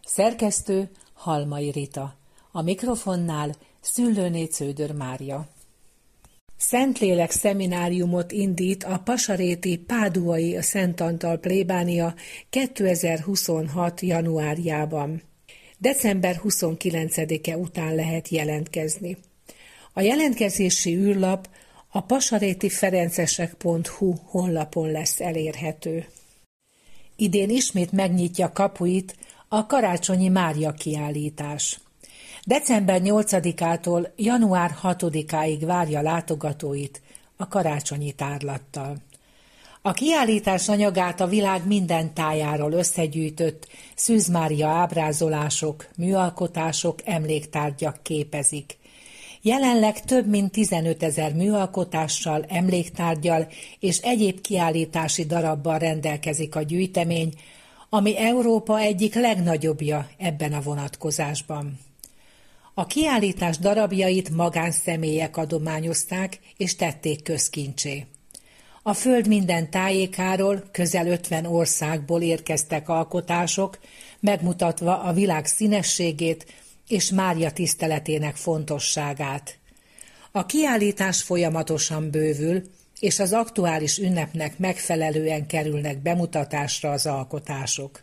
Szerkesztő Halmai Rita. A mikrofonnál Szüllőné Cződör Mária. Szentlélek szemináriumot indít a pasaréti Páduai Szent Antal plébánia 2026. januárjában. December 29-e után lehet jelentkezni. A jelentkezési űrlap a pasarétiferencesek.hu honlapon lesz elérhető. Idén ismét megnyitja kapuit a Karácsonyi Mária kiállítás. December 8-ától január 6-áig várja látogatóit a karácsonyi tárlattal. A kiállítás anyagát a világ minden tájáról összegyűjtött Szűz Mária ábrázolások, műalkotások, emléktárgyak képezik. Jelenleg több mint 15 000 műalkotással, emléktárggyal és egyéb kiállítási darabbal rendelkezik a gyűjtemény, ami Európa egyik legnagyobbja ebben a vonatkozásban. A kiállítás darabjait magánszemélyek adományozták és tették közkincsé. A föld minden tájékáról, közel 50 országból érkeztek alkotások, megmutatva a világ színességét és Mária tiszteletének fontosságát. A kiállítás folyamatosan bővül, és az aktuális ünnepnek megfelelően kerülnek bemutatásra az alkotások.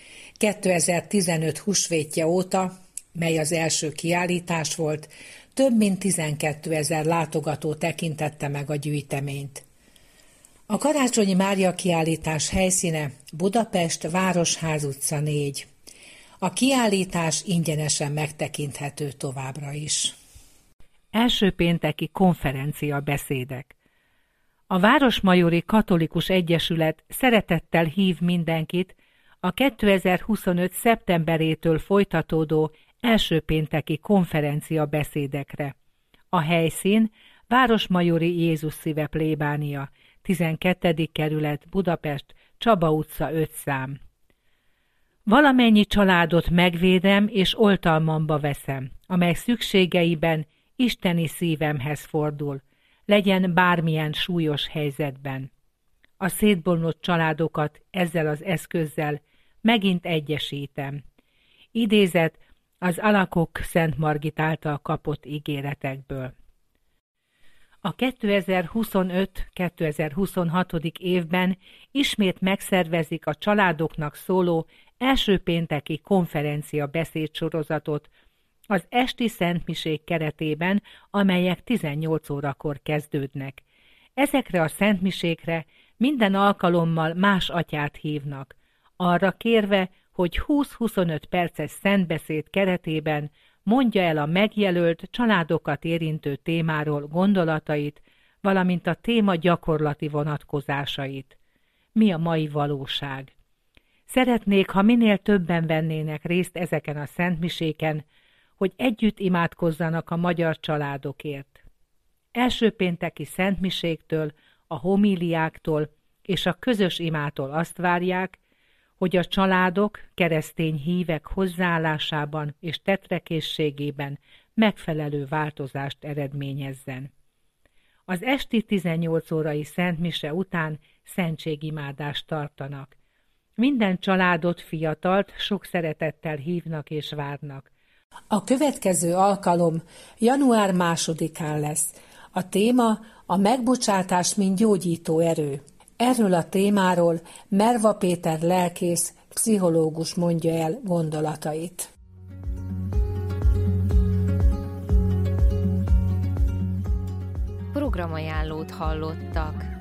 2015 húsvétje óta, mely az első kiállítás volt, több mint 12 000 látogató tekintette meg a gyűjteményt. A Karácsonyi Mária kiállítás helyszíne Budapest, Városház utca 4. A kiállítás ingyenesen megtekinthető továbbra is. Első pénteki konferencia beszédek. A Városmajori Katolikus Egyesület szeretettel hív mindenkit a 2025. szeptemberétől folytatódó első pénteki konferencia beszédekre. A helyszín Városmajori Jézus Szíve plébánia, 12. kerület, Budapest, Csaba utca 5 szám. Valamennyi családot megvédem és oltalmamba veszem, amely szükségeiben isteni szívemhez fordul, legyen bármilyen súlyos helyzetben. A szétbomlott családokat ezzel az eszközzel megint egyesítem. Idézet az Alakok Szent Margit által kapott ígéretekből. A 2025-2026. évben ismét megszervezik a családoknak szóló első pénteki konferencia beszédsorozatot az esti szentmisék keretében, amelyek 18 órakor kezdődnek. Ezekre a szentmisékre minden alkalommal más atyát hívnak, arra kérve, hogy 20-25 perces szentbeszéd keretében mondja el a megjelölt, családokat érintő témáról gondolatait, valamint a téma gyakorlati vonatkozásait. Mi a mai valóság? Szeretnék, ha minél többen vennének részt ezeken a szentmiséken, hogy együtt imádkozzanak a magyar családokért. Első pénteki szentmiséktől, a homíliáktól és a közös imától azt várják, hogy a családok keresztény hívek hozzáállásában és tetrekészségében megfelelő változást eredményezzen. Az esti 18 órai szentmise után szentségimádást tartanak. Minden családot, fiatalt sok szeretettel hívnak és várnak. A következő alkalom január 2-án lesz. A téma a megbocsátás, mint gyógyító erő. Erről a témáról Merva Péter lelkész, pszichológus mondja el gondolatait. Programajánlót hallottak.